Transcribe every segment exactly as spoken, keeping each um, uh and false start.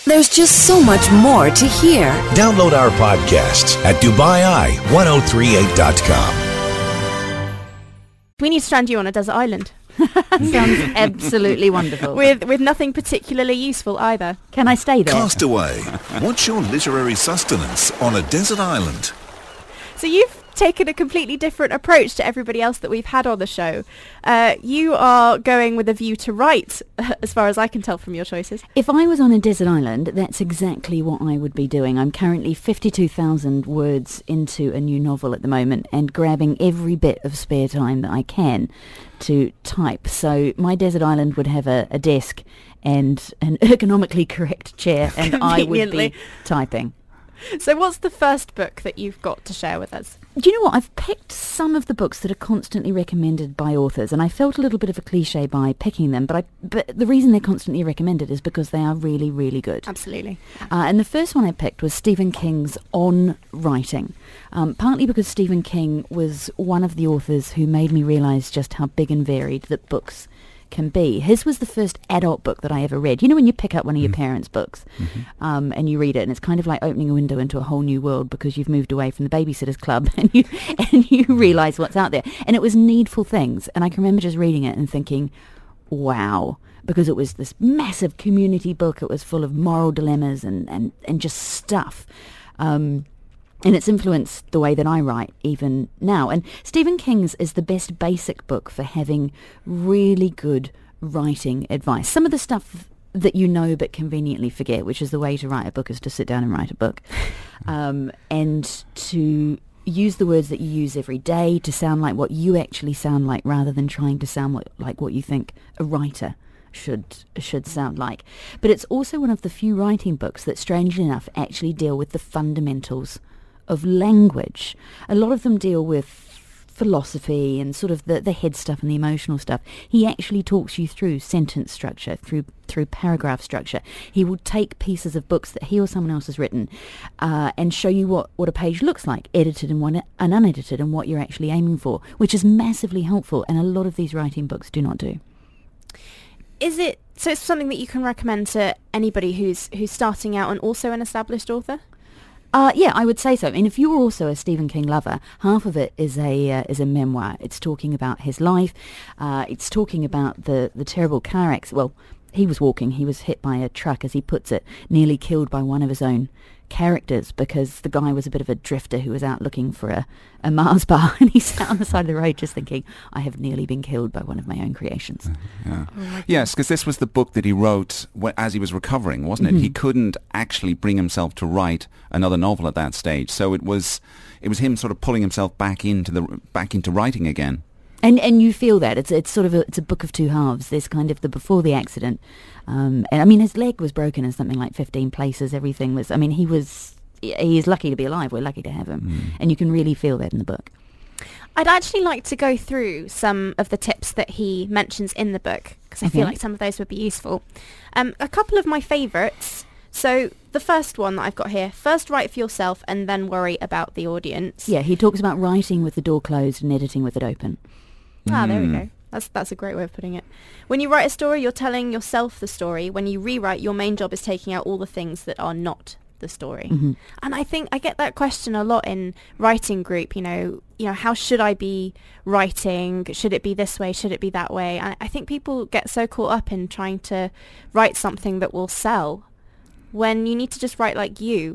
There's just so much more to hear. Download our podcasts at Dubai Eye ten thirty-eight dot com. We need to strand you on a desert island. Sounds absolutely wonderful. With with nothing particularly useful either. Can I stay there? Castaway. What's your literary sustenance on a desert island? So you've taken a completely different approach to everybody else that we've had on the show. Uh, you are going with a view to write, as far as I can tell from your choices. If I was on a desert island, that's exactly what I would be doing. I'm currently fifty-two thousand words into a new novel at the moment and grabbing every bit of spare time that I can to type. So my desert island would have a, a desk and an ergonomically correct chair, and I would be typing. So what's the first book that you've got to share with us? Do you know what? I've picked some of the books that are constantly recommended by authors, and I felt a little bit of a cliche by picking them, but I but the reason they're constantly recommended is because they are really, really good. Absolutely. Uh, and the first one I picked was Stephen King's On Writing, um, partly because Stephen King was one of the authors who made me realise just how big and varied that books can be. His was the first adult book that I ever read. You know when you pick up one of your parents' books mm-hmm. um, and you read it, and it's kind of like opening a window into a whole new world because you've moved away from the Babysitters Club and you and you realise what's out there. And it was Needful Things, and I can remember just reading it and thinking, wow, because it was this massive community book. It was full of moral dilemmas and, and, and just stuff. Um, And it's influenced the way that I write even now. And Stephen King's is the best basic book for having really good writing advice. Some of the stuff that you know but conveniently forget, which is the way to write a book, is to sit down and write a book. Um, and to use the words that you use every day to sound like what you actually sound like rather than trying to sound what, like what you think a writer should should sound like. But it's also one of the few writing books that, strangely enough, actually deal with the fundamentals of language. A lot of them deal with philosophy and sort of the, the head stuff and the emotional stuff. He actually talks you through sentence structure, through through paragraph structure. He will take pieces of books that he or someone else has written uh, and show you what, what a page looks like, edited and, one, and unedited, and what you're actually aiming for, which is massively helpful, and a lot of these writing books do not do. Is it, so it's something that you can recommend to anybody who's who's starting out and also an established author? Uh, yeah, I would say so. I mean, if you're also a Stephen King lover, half of it is a uh, is a memoir. It's talking about his life. Uh, it's talking about the, the terrible car accident. Well, he was walking. He was hit by a truck, as he puts it, nearly killed by one of his own characters because the guy was a bit of a drifter who was out looking for a, a Mars bar, and he sat on the side of the road just thinking, I have nearly been killed by one of my own creations. Uh, yeah. Oh yes, because this was the book that he wrote wh- as he was recovering, wasn't it? Mm-hmm. He couldn't actually bring himself to write another novel at that stage, so it was it was him sort of pulling himself back into the back into writing again. And and you feel that it's it's sort of a, it's a book of two halves. There's kind of the before the accident, um, and I mean his leg was broken in something like fifteen places. Everything was. I mean he was he is lucky to be alive. We're lucky to have him, mm. and you can really feel that in the book. I'd actually like to go through some of the tips that he mentions in the book because I okay. feel like some of those would be useful. Um, a couple of my favourites. So the first one that I've got here, first write for yourself and then worry about the audience. Yeah, he talks about writing with the door closed and editing with it open. Ah, there we go. That's that's a great way of putting it. When you write a story, you're telling yourself the story. When you rewrite, your main job is taking out all the things that are not the story. Mm-hmm. And I think I get that question a lot in writing group, you know, you know, how should I be writing? Should it be this way? Should it be that way? And I think people get so caught up in trying to write something that will sell when you need to just write like you.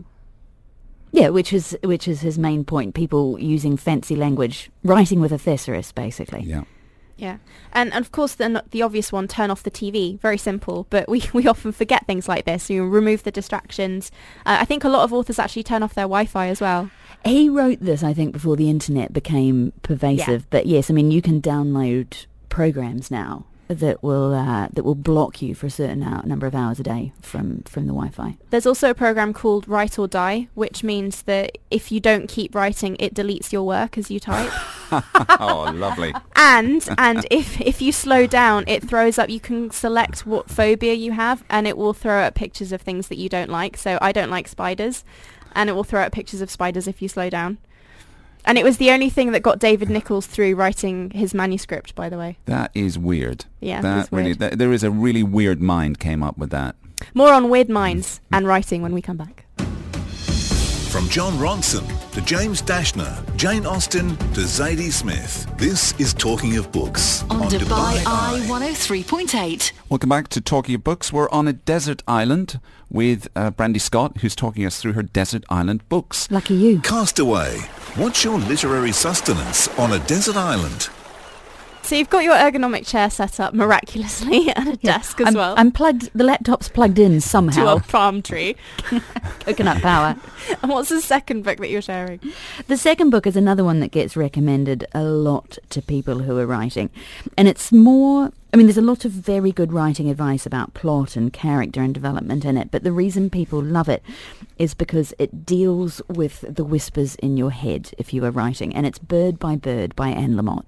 Yeah, which is which is his main point. People using fancy language, writing with a thesaurus, basically. Yeah. Yeah. And, and of course, the, the obvious one, turn off the T V. Very simple, but we, we often forget things like this. You remove the distractions. Uh, I think a lot of authors actually turn off their Wi-Fi as well. He wrote this, I think, before the internet became pervasive. Yeah. But yes, I mean, you can download programs now that will uh, that will block you for a certain hour, number of hours a day from, from the Wi-Fi. There's also a program called Write or Die, which means that if you don't keep writing, it deletes your work as you type. Oh, lovely. And and if, if you slow down, it throws up, you can select what phobia you have, and it will throw up pictures of things that you don't like. So I don't like spiders, and it will throw up pictures of spiders if you slow down. And it was the only thing that got David Nichols through writing his manuscript, by the way. That is weird. Yeah, that it's weird. Really, that, there is a really weird mind came up with that. More on weird minds and writing when we come back. From John Ronson to James Dashner, Jane Austen to Zadie Smith, this is Talking of Books On, on Dubai Eye one oh three point eight. Welcome back to Talking of Books. We're on a desert island with uh, Brandy Scott, who's talking us through her desert island books. Lucky you. Castaway, what's your literary sustenance on a desert island? So you've got your ergonomic chair set up miraculously and a Yeah. desk as I'm, well. I'm plugged, the laptop's plugged in somehow. to a palm tree. Coconut power. And what's the second book that you're sharing? The second book is another one that gets recommended a lot to people who are writing. And it's more, I mean, there's a lot of very good writing advice about plot and character and development in it. But the reason people love it is because it deals with the whispers in your head if you are writing. And it's Bird by Bird by Anne Lamott.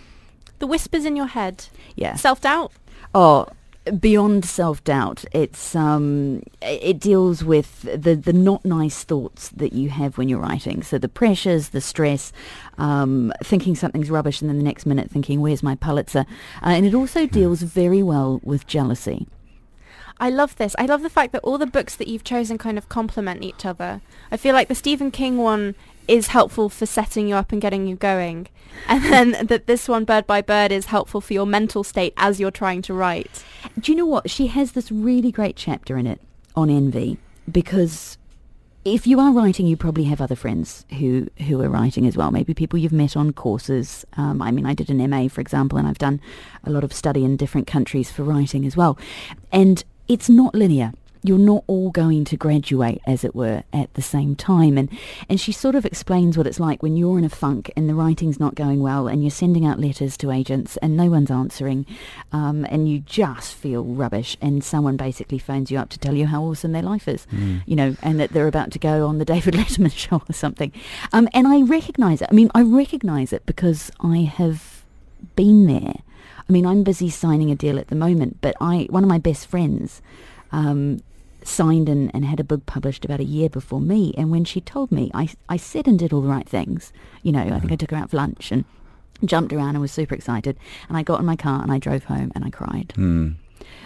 The whispers in your head. Yeah. Self-doubt? Oh, beyond self-doubt. It's um, it deals with the, the not nice thoughts that you have when you're writing. So the pressures, the stress, um, thinking something's rubbish and then the next minute thinking, where's my Pulitzer? Uh, and it also deals very well with jealousy. I love this. I love the fact that all the books that you've chosen kind of complement each other. I feel like the Stephen King one is helpful for setting you up and getting you going. And then that this one, Bird by Bird, is helpful for your mental state as you're trying to write. Do you know what? She has this really great chapter in it on envy, because if you are writing, you probably have other friends who, who are writing as well. Maybe people you've met on courses. Um, I mean, I did an M A, for example, and I've done a lot of study in different countries for writing as well. And it's not linear. You're not all going to graduate, as it were, at the same time. And and she sort of explains what it's like when you're in a funk and the writing's not going well and you're sending out letters to agents and no one's answering, um, and you just feel rubbish, and someone basically phones you up to tell you how awesome their life is, mm. you know, and that they're about to go on the David Letterman show or something. Um, and I recognise it. I mean, I recognise it because I have been there. I mean, I'm busy signing a deal at the moment, but I one of my best friends um, signed and, and had a book published about a year before me. And when she told me, I, I said and did all the right things. You know, I think I took her out for lunch and jumped around and was super excited. And I got in my car and I drove home and I cried. Mm.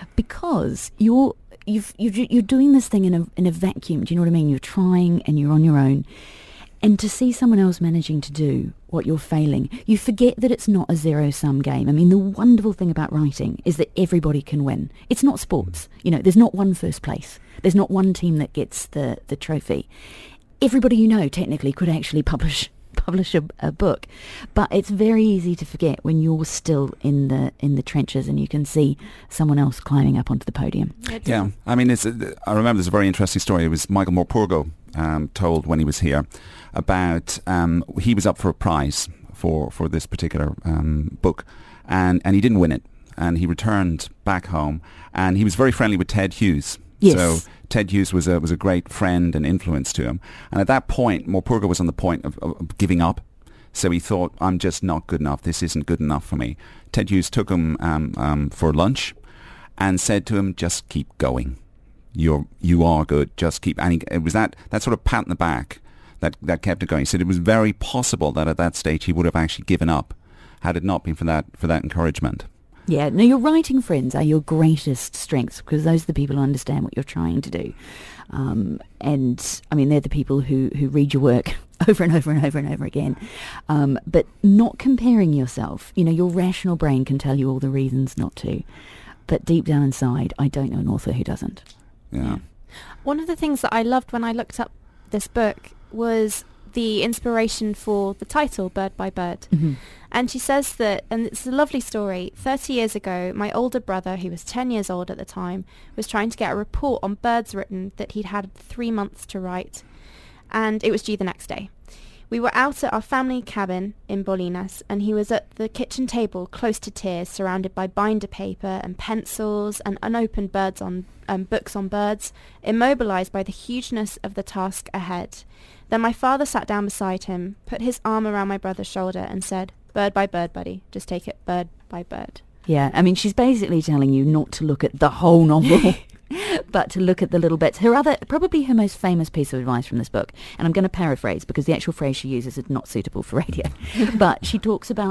Because you're, you've, you're, you're doing this thing in a, in a vacuum. Do you know what I mean? You're trying and you're on your own. And to see someone else managing to do what you're failing, you forget that it's not a zero-sum game. I mean, the wonderful thing about writing is that everybody can win. It's not sports. You know, there's not one first place. There's not one team that gets the, the trophy. Everybody you know technically could actually publish publish a, a book. But it's very easy to forget when you're still in the in the trenches and you can see someone else climbing up onto the podium. Yeah, I mean, it's. A, I remember there's a very interesting story. It was Michael Morpurgo um, told when he was here about um, he was up for a prize for, for this particular um, book, and, and he didn't win it. And he returned back home, and he was very friendly with Ted Hughes. Yes. So Ted Hughes was a was a great friend and influence to him. And at that point, Morpurgo was on the point of, of giving up. So he thought, I'm just not good enough. This isn't good enough for me. Ted Hughes took him um, um, for lunch and said to him, just keep going. You're you are good. Just keep. And he, it was that that sort of pat in the back that that kept it going. He said it was very possible that at that stage he would have actually given up had it not been for that for that encouragement. Yeah, no, your writing friends are your greatest strengths because those are the people who understand what you're trying to do. Um, and, I mean, they're the people who, who read your work over and over and over and over again. Um, but not comparing yourself. You know, your rational brain can tell you all the reasons not to. But deep down inside, I don't know an author who doesn't. Yeah. One of the things that I loved when I looked up this book was the inspiration for the title, Bird by Bird. Mm-hmm. And she says that, and it's a lovely story, thirty years ago, my older brother, who was ten years old at the time, was trying to get a report on birds written that he'd had three months to write. And it was due the next day. We were out at our family cabin in Bolinas, and he was at the kitchen table, close to tears, surrounded by binder paper and pencils and unopened birds on um, books on birds, immobilized by the hugeness of the task ahead. Then my father sat down beside him, put his arm around my brother's shoulder and said, "Bird by bird, buddy. Just take it bird by bird." Yeah, I mean, she's basically telling you not to look at the whole novel, but to look at the little bits. Her other, probably her most famous piece of advice from this book, and I'm going to paraphrase because the actual phrase she uses is not suitable for radio, but she talks about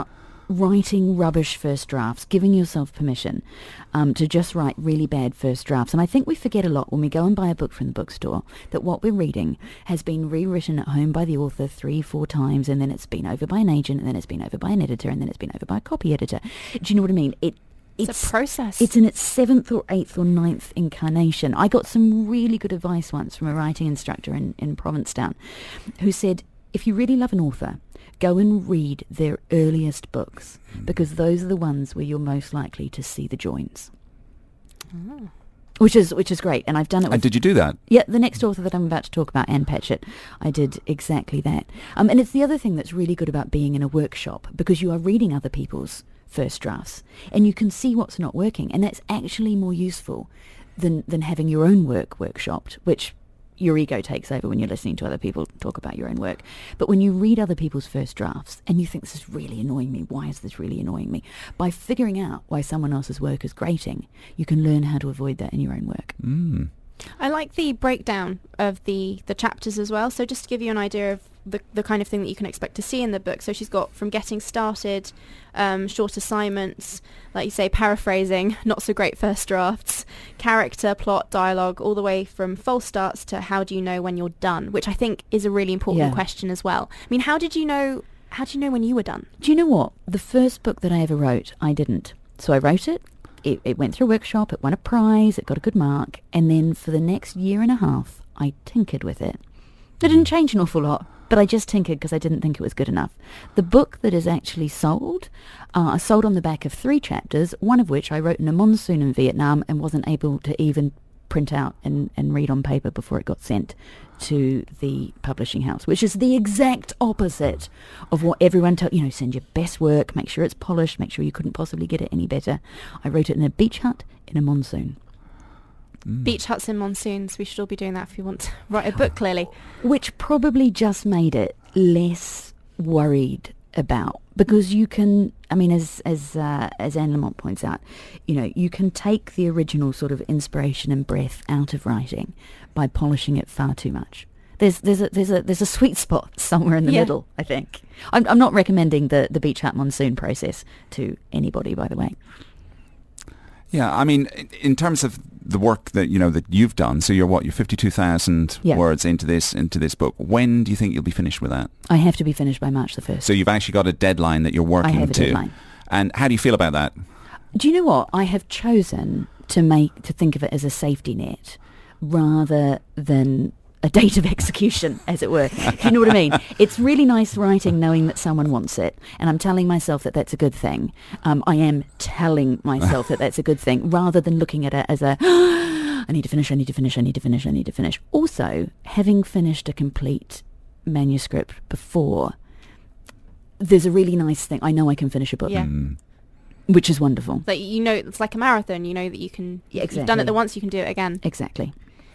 writing rubbish first drafts, giving yourself permission um, to just write really bad first drafts. And I think we forget a lot when we go and buy a book from the bookstore that what we're reading has been rewritten at home by the author three, four times, and then it's been over by an agent, and then it's been over by an editor, and then it's been over by a copy editor. Do you know what I mean? It It's, It's a process. It's in its seventh or eighth or ninth incarnation. I got some really good advice once from a writing instructor in, in Provincetown who said, if you really love an author, go and read their earliest books because those are the ones where you're most likely to see the joins. Oh. Which is which is great, and I've done it with... And did you do that? Yeah, the next author that I'm about to talk about, Anne Patchett, I did exactly that. Um, and it's the other thing that's really good about being in a workshop, because you are reading other people's first drafts, and you can see what's not working, and that's actually more useful than, than having your own work workshopped, which your ego takes over when you're listening to other people talk about your own work. But when you read other people's first drafts, and you think, this is really annoying me, why is this really annoying me? By figuring out why someone else's work is grating, you can learn how to avoid that in your own work. Mm. I like the breakdown of the, the chapters as well. So just to give you an idea of the, the kind of thing that you can expect to see in the book. So she's got from getting started, um, short assignments, like you say, paraphrasing, not so great first drafts, character, plot, dialogue, all the way from false starts to how do you know when you're done, which I think is a really important Yeah. question as well. I mean, how did you know, how did you know when you were done? Do you know what? The first book that I ever wrote, I didn't. So I wrote it. It, it went through a workshop, it won a prize, it got a good mark, and then for the next year and a half, I tinkered with it. It didn't change an awful lot, but I just tinkered because I didn't think it was good enough. The book that is actually sold, uh, I sold on the back of three chapters, one of which I wrote in a monsoon in Vietnam and wasn't able to even print out and, and read on paper before it got sent to the publishing house, which is the exact opposite of what everyone tells you. Know, send your best work, make sure it's polished, make sure you couldn't possibly get it any better. I wrote it in a beach hut in a monsoon. Mm. Beach huts in monsoons. We should all be doing that if you want to write a book, clearly. Which probably just made it less worried about, because you can, I mean, as as uh, as Anne Lamott points out, you know, you can take the original sort of inspiration and breath out of writing by polishing it far too much. There's there's a there's a there's a sweet spot somewhere in the Yeah. middle, I think. I'm I'm not recommending the the beach hut monsoon process to anybody, by the way. Yeah, I mean, in- in terms of the work that you know that you've done, so you're what you're fifty-two thousand Yeah. words into this into this book. When do you think you'll be finished with that? I have to be finished by March the first. So you've actually got a deadline that you're working I have a to. deadline. And how do you feel about that? Do you know what? I have chosen to make to think of it as a safety net rather than a date of execution, as it were. Do you know what I mean? It's really nice writing knowing that someone wants it, and I'm telling myself that that's a good thing. Um, I am telling myself that that's a good thing, rather than looking at it as a, I need to finish, I need to finish, I need to finish, I need to finish. Also, having finished a complete manuscript before, there's a really nice thing. I know I can finish a book. Yeah. Mm. Which is wonderful. Like, you know, it's like a marathon. You know that you can, Yeah, if you've done it exactly. the once, you can do it again. Exactly.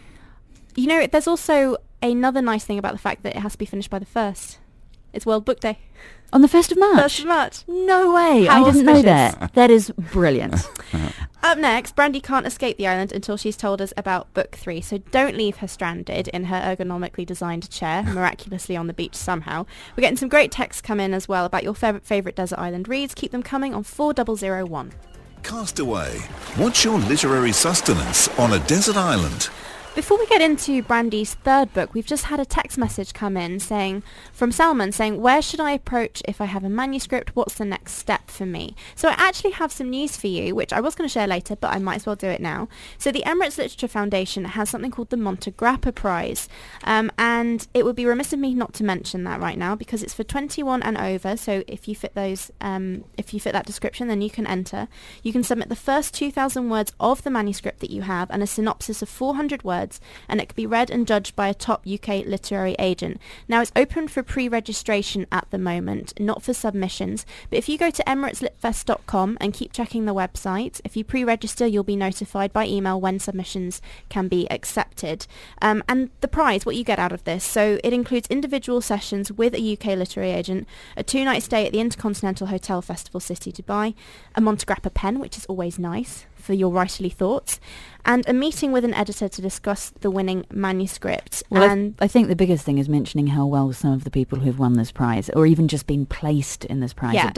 You know, there's also another nice thing about the fact that it has to be finished by the first. It's World Book Day. On the first of March? First of March. No way. How I didn't know auspicious. that. That is brilliant. Up next, Brandy can't escape the island until she's told us about book three, so don't leave her stranded in her ergonomically designed chair, miraculously on the beach somehow. We're getting some great texts come in as well about your fav- favourite desert island reads. Keep them coming on four thousand one. Castaway. What's your literary sustenance on a desert island? Before we get into Brandy's third book, we've just had a text message come in saying, from Salman saying, where should I approach if I have a manuscript? What's the next step for me? So I actually have some news for you, which I was going to share later, but I might as well do it now. So the Emirates Literature Foundation has something called the Monte Grappa Prize. Um, and it would be remiss of me not to mention that right now, because it's for twenty-one and over. So if you fit those, um, if you fit that description, then you can enter. You can submit the first two thousand words of the manuscript that you have and a synopsis of four hundred words, and it can be read and judged by a top U K literary agent. Now, it's open for pre-registration at the moment, not for submissions, but if you go to emirates lit fest dot com and keep checking the website, if you pre-register, you'll be notified by email when submissions can be accepted. Um, and the prize, what you get out of this, so it includes individual sessions with a U K literary agent, a two-night stay at the Intercontinental Hotel Festival City, Dubai, a Monte Grappa pen, which is always nice for your writerly thoughts, and a meeting with an editor to discuss the winning manuscript. Well, I, and I think the biggest thing is mentioning how well some of the people who've won this prize, or even just been placed in this prize, Yeah. have done.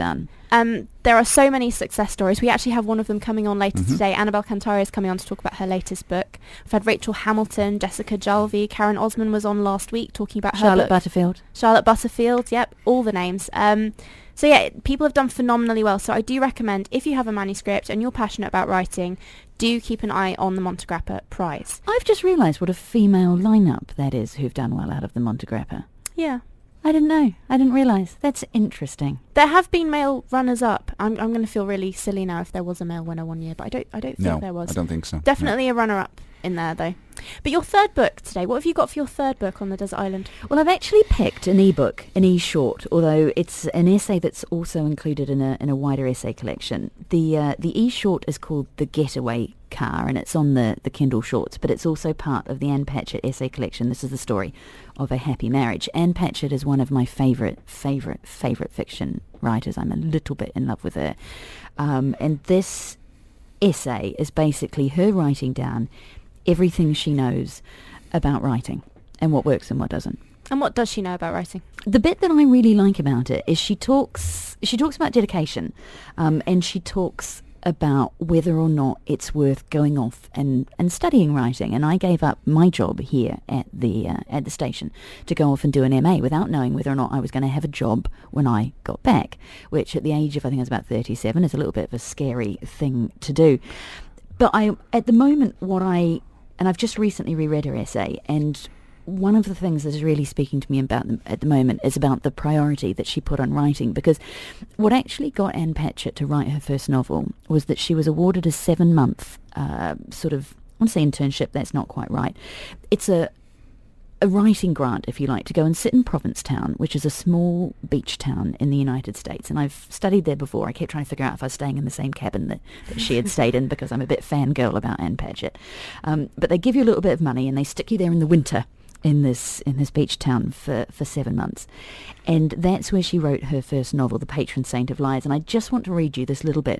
Um, there are so many success stories. We actually have one of them coming on later Mm-hmm. today. Annabelle Cantari is coming on to talk about her latest book. We've had Rachel Hamilton, Jessica Jalvi, Karen Osman was on last week talking about her Charlotte book. Butterfield. Charlotte Butterfield, yep, all the names. Um, so yeah, people have done phenomenally well. So I do recommend, if you have a manuscript and you're passionate about writing, do keep an eye on the Montegrappa Prize. I've just realised what a female lineup that is who've done well out of the Montegrappa. Yeah. I didn't know. I didn't realise. That's interesting. There have been male runners-up. I'm I'm going to feel really silly now if there was a male winner one year, but I don't I don't think No, there was. I don't think so. Definitely a runner-up in there though. But your third book today, what have you got for your third book on the desert island? Well, I've actually picked an ebook, an e-short, although it's an essay that's also included in a in a wider essay collection. The uh, the e-short is called The Getaway Car, and it's on the, the Kindle Shorts, but it's also part of the Anne Patchett essay collection. This is the story of a happy marriage. Anne Patchett is one of my favourite, favourite, favourite fiction writers. I'm a little bit in love with her. Um, and this essay is basically her writing down everything she knows about writing and what works and what doesn't. And what does she know about writing? The bit that I really like about it is she talks she talks about dedication, um, and she talks about whether or not it's worth going off and, and studying writing. And I gave up my job here at the uh, at the station to go off and do an M A without knowing whether or not I was going to have a job when I got back, which at the age of, I think I was about thirty-seven, is a little bit of a scary thing to do. But I, at the moment, what I, and I've just recently reread her essay, and one of the things that is really speaking to me about them at the moment is about the priority that she put on writing, because what actually got Anne Patchett to write her first novel was that she was awarded a seven-month uh, sort of, I want to say internship, that's not quite right. It's a a writing grant, if you like, to go and sit in Provincetown, which is a small beach town in the United States. And I've studied there before. I kept trying to figure out if I was staying in the same cabin that, that she had stayed in, because I'm a bit fangirl about Anne Patchett. Um, but they give you a little bit of money and they stick you there in the winter in this in this beach town for, for seven months. And that's where she wrote her first novel, The Patron Saint of Lies. And I just want to read you this little bit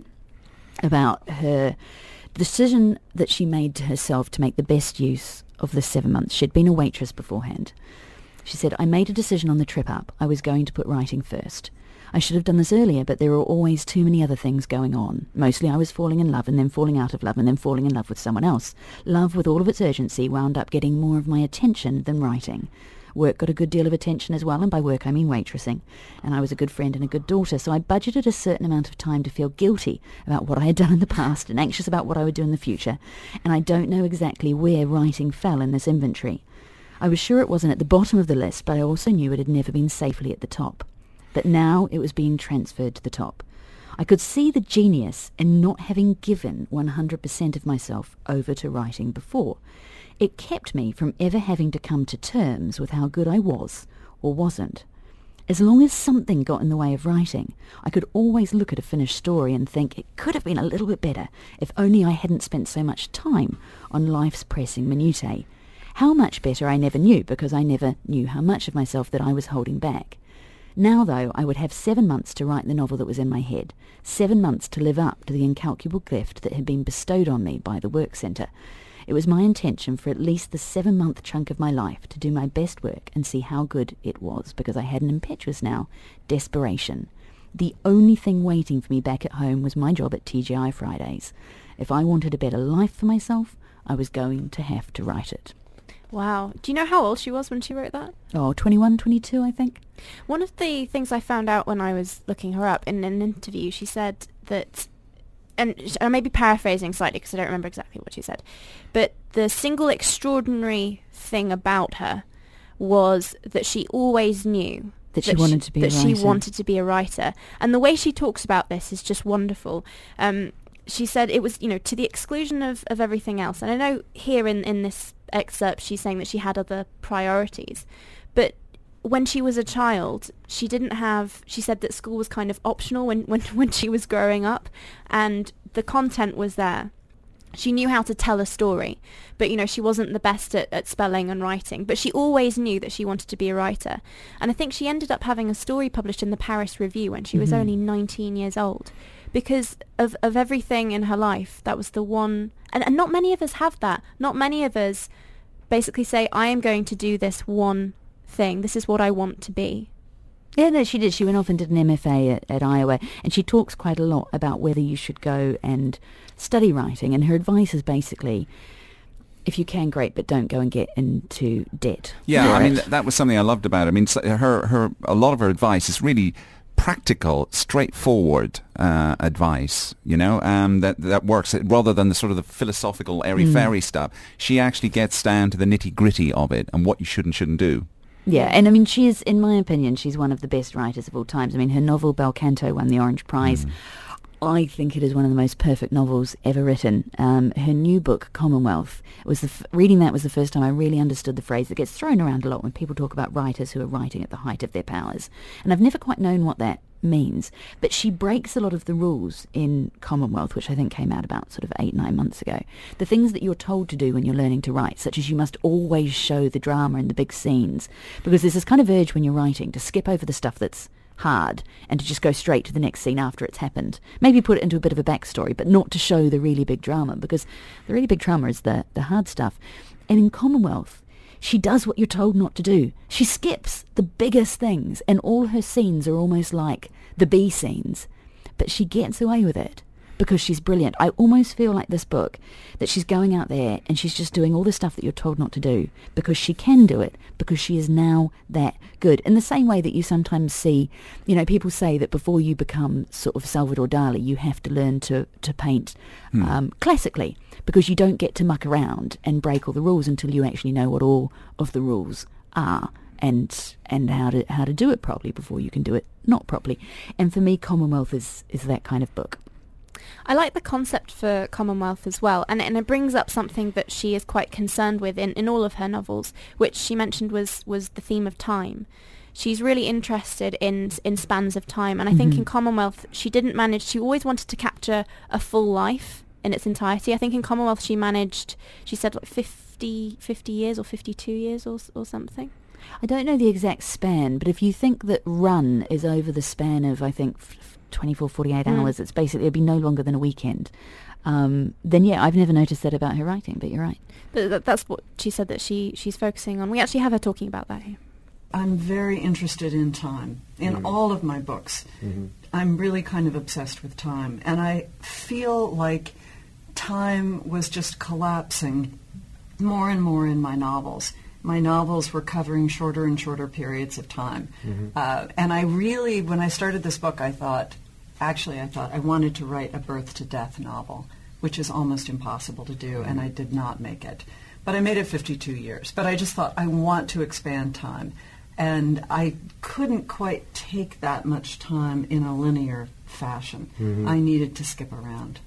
about her decision that she made to herself to make the best use of the seven months. She'd been a waitress beforehand. She said, "I made a decision on the trip up. I was going to put writing first. I should have done this earlier, but there were always too many other things going on. Mostly I was falling in love and then falling out of love and then falling in love with someone else. Love, with all of its urgency, wound up getting more of my attention than writing. Work got a good deal of attention as well, and by work I mean waitressing. And I was a good friend and a good daughter, so I budgeted a certain amount of time to feel guilty about what I had done in the past and anxious about what I would do in the future. And I don't know exactly where writing fell in this inventory. I was sure it wasn't at the bottom of the list, but I also knew it had never been safely at the top. But now it was being transferred to the top. I could see the genius in not having given one hundred percent of myself over to writing before. It kept me from ever having to come to terms with how good I was or wasn't. As long as something got in the way of writing, I could always look at a finished story and think it could have been a little bit better if only I hadn't spent so much time on life's pressing minutiae. How much better I never knew, because I never knew how much of myself that I was holding back. Now, though, I would have seven months to write the novel that was in my head, seven months to live up to the incalculable gift that had been bestowed on me by the work centre. It was my intention for at least the seven-month chunk of my life to do my best work and see how good it was, because I had an impetuous now desperation. The only thing waiting for me back at home was my job at T G I Fridays. If I wanted a better life for myself, I was going to have to write it." Wow. Do you know how old she was when she wrote that? Oh, twenty-one, twenty-two, I think. One of the things I found out when I was looking her up in an interview, she said that, and I may be paraphrasing slightly because I don't remember exactly what she said, but the single extraordinary thing about her was that she always knew That she wanted to be a that she writer. wanted to be a writer. And the way she talks about this is just wonderful. Um, she said it was, you know, to the exclusion of, of everything else. And I know here in, in this excerpt she's saying that she had other priorities, but when she was a child, she didn't have, she said that school was kind of optional when, when, when she was growing up, and the content was there. She knew how to tell a story, but, you know, she wasn't the best at, at spelling and writing, but she always knew that she wanted to be a writer. And I think she ended up having a story published in the Paris Review when she was Mm-hmm. only nineteen years old, because of, of everything in her life. That was the one, and, and not many of us have that. Not many of us basically say, I am going to do this one thing. This is what I want to be. Yeah, no, she did. She went off and did an M F A at, at Iowa, and she talks quite a lot about whether you should go and study writing. And her advice is basically, if you can, great, but don't go and get into debt. Yeah, I for mean, it. th- that was something I loved about it. I mean, so her, her, a lot of her advice is really practical, straightforward uh, advice, you know, um, that that works rather than the sort of the philosophical airy-fairy stuff. She actually gets down to the nitty-gritty of it and what you should and shouldn't do. Yeah, and I mean, she is, in my opinion, she's one of the best writers of all times. I mean, her novel Bel Canto won the Orange Prize. Mm. I think it is one of the most perfect novels ever written. Um, her new book, Commonwealth, was the f- reading that was the first time I really understood the phrase that gets thrown around a lot when people talk about writers who are writing at the height of their powers. And I've never quite known what that means. But she breaks a lot of the rules in Commonwealth, which I think came out about sort of eight, nine months ago. The things that you're told to do when you're learning to write, such as you must always show the drama and the big scenes. Because there's this kind of urge when you're writing to skip over the stuff that's hard and to just go straight to the next scene after it's happened. Maybe put it into a bit of a backstory, but not to show the really big drama, because the really big drama is the, the hard stuff. And in Commonwealth, she does what you're told not to do. She skips the biggest things, and all her scenes are almost like the B scenes, but she gets away with it because she's brilliant. I almost feel like this book, that she's going out there and she's just doing all the stuff that you're told not to do because she can do it, because she is now that good. In the same way that you sometimes see, you know, people say that before you become sort of Salvador Dali, you have to learn to, to paint Hmm. um, classically, because you don't get to muck around and break all the rules until you actually know what all of the rules are and and how to how to do it properly before you can do it not properly. And for me, Commonwealth is, is that kind of book. I like the concept for Commonwealth as well, and, and it brings up something that she is quite concerned with in, in all of her novels, which she mentioned was, was the theme of time. She's really interested in in spans of time, and I think Mhm. in Commonwealth she didn't manage, she always wanted to capture a full life in its entirety. I think in Commonwealth she managed, she said like fifty, fifty years or fifty-two years or, or something. I don't know the exact span, but if you think that Run is over the span of, I think, f- twenty-four, forty-eight Mm. hours, it's basically, it'd be no longer than a weekend. Um, then yeah, I've never noticed that about her writing, but you're right. But that, that's what she said that she, she's focusing on. We actually have her talking about that here. I'm very interested in time. In all of my books, I'm really kind of obsessed with time. And I feel like time was just collapsing more and more in my novels. My novels were covering shorter and shorter periods of time. Uh, and I really, when I started this book, I thought, actually, I thought I wanted to write a birth to death novel, which is almost impossible to do, and I did not make it. But I made it fifty-two years. But I just thought, I want to expand time. And I couldn't quite take that much time in a linear fashion. I needed to skip around.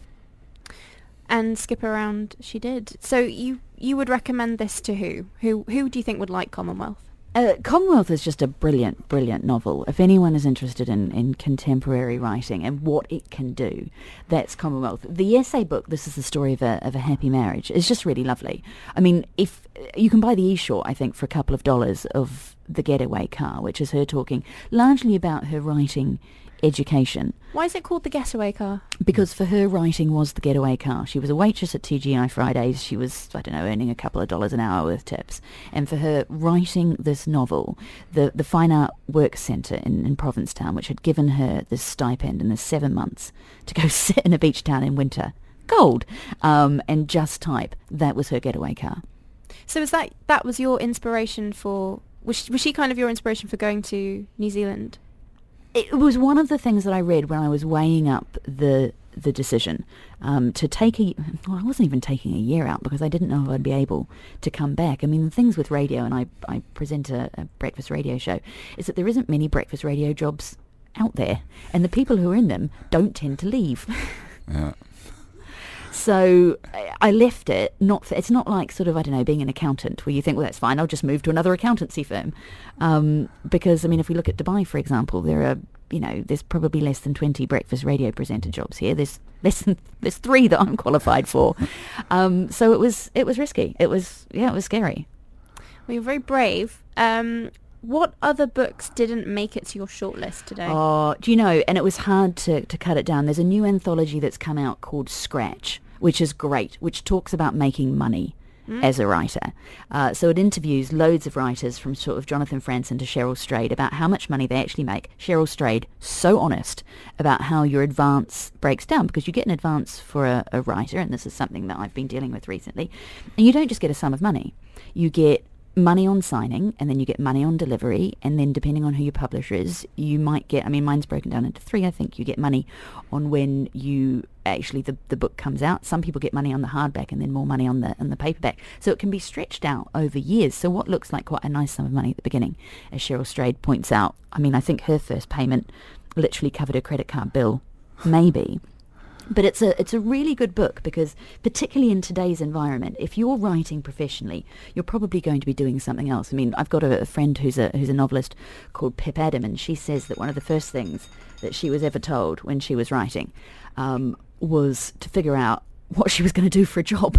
And skip around she did. So you you would recommend this to who? Who who do you think would like Commonwealth? Uh, Commonwealth is just a brilliant, brilliant novel. If anyone is interested in, in contemporary writing and what it can do, that's Commonwealth. The essay book, This is the Story of a, of a Happy Marriage, is just really lovely. I mean, if you can buy the e-short, I think, for a couple of dollars of The Getaway Car, which is her talking largely about her writing education. Why is it called The Getaway Car? Because for her, writing was the getaway car. She was a waitress at T G I Fridays. She was, I don't know, earning a couple of dollars an hour with tips. And for her, writing this novel, the, the Fine Art Works Centre in, in Provincetown, which had given her this stipend in the seven months to go sit in a beach town in winter, cold, um, and just type, that was her getaway car. So is that that was your inspiration for? Was she, was she kind of your inspiration for going to New Zealand? It was one of the things that I read when I was weighing up the the decision um, to take a... Well, I wasn't even taking a year out because I didn't know if I'd be able to come back. I mean, the things with radio, and I, I present a, a breakfast radio show, is that there isn't many breakfast radio jobs out there, and the people who are in them don't tend to leave. Yeah. So I- I left it. Not for, it's not like sort of, I don't know, being an accountant where you think, well, that's fine, I'll just move to another accountancy firm. Um, because, I mean, if we look at Dubai, for example, there are, you know, there's probably less than twenty breakfast radio presenter jobs here. There's less than, there's three that I'm qualified for. Um, so it was, it was risky. It was, yeah, it was scary. Well, you're very brave. Um, what other books didn't make it to your shortlist today? Oh, do you know, and it was hard to, to cut it down. There's a new anthology that's come out called Scratch, which is great, which talks about making money. mm. as a writer. Uh, so it interviews loads of writers from sort of Jonathan Franzen to Cheryl Strayed about how much money they actually make. Cheryl Strayed, so honest about how your advance breaks down, because you get an advance for a, a writer, and this is something that I've been dealing with recently, and you don't just get a sum of money. You get money on signing, and then you get money on delivery, and then depending on who your publisher is, you might get, I mean, mine's broken down into three, I think. You get money on when you actually, the, the book comes out. Some people get money on the hardback and then more money on the on the paperback. So it can be stretched out over years. So what looks like quite a nice sum of money at the beginning, as Cheryl Strayed points out, I mean, I think her first payment literally covered her credit card bill, maybe. But it's a it's a really good book, because particularly in today's environment, if you're writing professionally, you're probably going to be doing something else. I mean, I've got a, a friend who's a who's a novelist called Pip Adam, and she says that one of the first things that she was ever told when she was writing um, was to figure out what she was going to do for a job.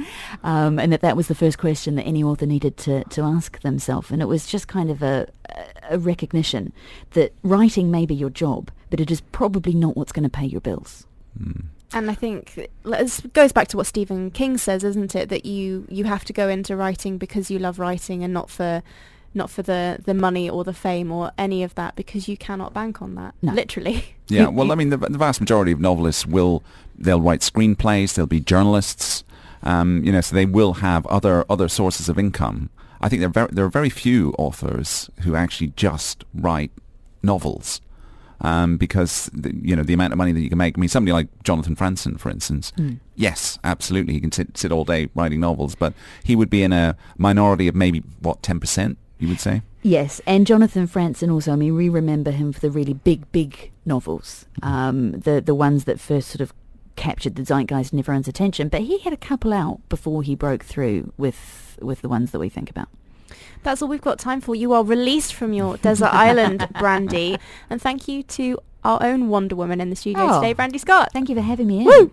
Um, and that that was the first question that any author needed to, to ask themselves. And it was just kind of a, a recognition that writing may be your job, but it is probably not what's going to pay your bills. And I think this goes back to what Stephen King says, isn't it? That you, you have to go into writing because you love writing, and not for not for the, the money or the fame or any of that, because you cannot bank on that, no. Literally. Yeah, well, I mean, the, the vast majority of novelists will, they'll write screenplays, they'll be journalists, um, you know, so they will have other other sources of income. I think there are very, there are very few authors who actually just write novels. Um, because, the, you know, the amount of money that you can make. I mean, somebody like Jonathan Franzen, for instance, mm. yes, absolutely, he can sit, sit all day writing novels, but he would be in a minority of maybe, what, ten percent, you would say? Yes, and Jonathan Franzen also, I mean, we remember him for the really big, big novels, um, the, the ones that first sort of captured the zeitgeist and everyone's attention, but he had a couple out before he broke through with with the ones that we think about. That's all we've got time for. You are released from your desert island, Brandy. And thank you to our own Wonder Woman in the studio oh, today, Brandy Scott. Thank you for having me in. Woo!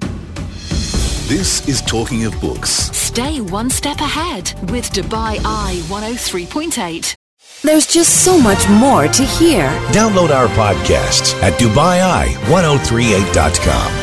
This is Talking of Books. Stay one step ahead with Dubai Eye one oh three point eight. There's just so much more to hear. Download our podcasts at Dubai Eye ten thirty-eight dot com.